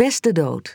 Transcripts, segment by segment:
Beste dood.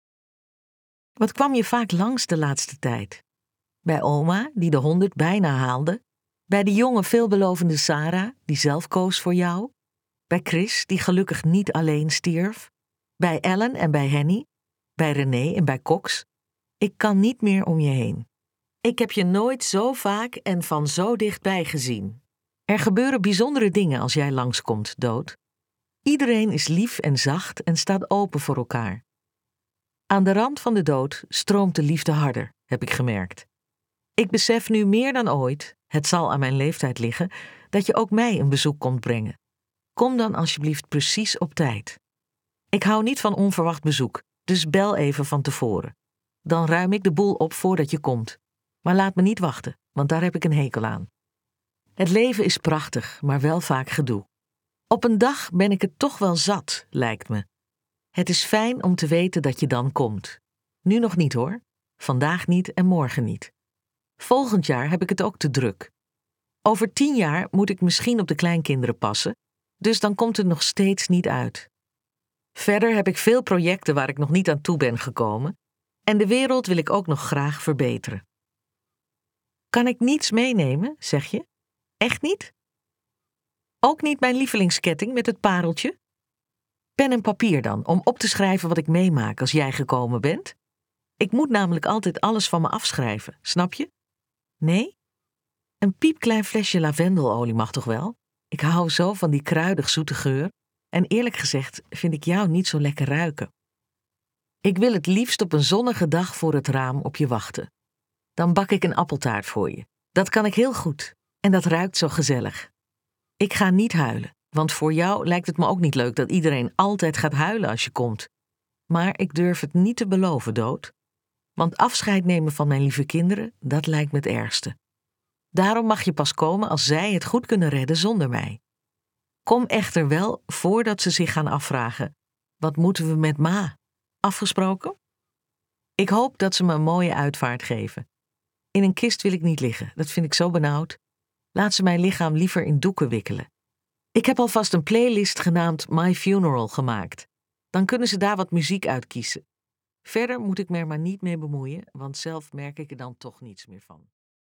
Wat kwam je vaak langs de laatste tijd? Bij oma, die de 100 bijna haalde. Bij de jonge, veelbelovende Sarah, die zelf koos voor jou. Bij Chris, die gelukkig niet alleen stierf. Bij Ellen en bij Henny. Bij René en bij Cox. Ik kan niet meer om je heen. Ik heb je nooit zo vaak en van zo dichtbij gezien. Er gebeuren bijzondere dingen als jij langskomt, dood. Iedereen is lief en zacht en staat open voor elkaar. Aan de rand van de dood stroomt de liefde harder, heb ik gemerkt. Ik besef nu meer dan ooit, het zal aan mijn leeftijd liggen, dat je ook mij een bezoek komt brengen. Kom dan alsjeblieft precies op tijd. Ik hou niet van onverwacht bezoek, dus bel even van tevoren. Dan ruim ik de boel op voordat je komt. Maar laat me niet wachten, want daar heb ik een hekel aan. Het leven is prachtig, maar wel vaak gedoe. Op een dag ben ik het toch wel zat, lijkt me. Het is fijn om te weten dat je dan komt. Nu nog niet hoor. Vandaag niet en morgen niet. Volgend jaar heb ik het ook te druk. Over 10 jaar moet ik misschien op de kleinkinderen passen, dus dan komt het nog steeds niet uit. Verder heb ik veel projecten waar ik nog niet aan toe ben gekomen en de wereld wil ik ook nog graag verbeteren. Kan ik niets meenemen, zeg je? Echt niet? Ook niet mijn lievelingsketting met het pareltje? Pen en papier dan, om op te schrijven wat ik meemaak als jij gekomen bent. Ik moet namelijk altijd alles van me afschrijven, snap je? Nee? Een piepklein flesje lavendelolie mag toch wel? Ik hou zo van die kruidig zoete geur. En eerlijk gezegd vind ik jou niet zo lekker ruiken. Ik wil het liefst op een zonnige dag voor het raam op je wachten. Dan bak ik een appeltaart voor je. Dat kan ik heel goed. En dat ruikt zo gezellig. Ik ga niet huilen, want voor jou lijkt het me ook niet leuk dat iedereen altijd gaat huilen als je komt. Maar ik durf het niet te beloven, dood. Want afscheid nemen van mijn lieve kinderen, dat lijkt me het ergste. Daarom mag je pas komen als zij het goed kunnen redden zonder mij. Kom echter wel voordat ze zich gaan afvragen: wat moeten we met Ma? Afgesproken? Ik hoop dat ze me een mooie uitvaart geven. In een kist wil ik niet liggen, dat vind ik zo benauwd. Laat ze mijn lichaam liever in doeken wikkelen. Ik heb alvast een playlist genaamd My Funeral gemaakt. Dan kunnen ze daar wat muziek uit kiezen. Verder moet ik me er maar niet mee bemoeien, want zelf merk ik er dan toch niets meer van.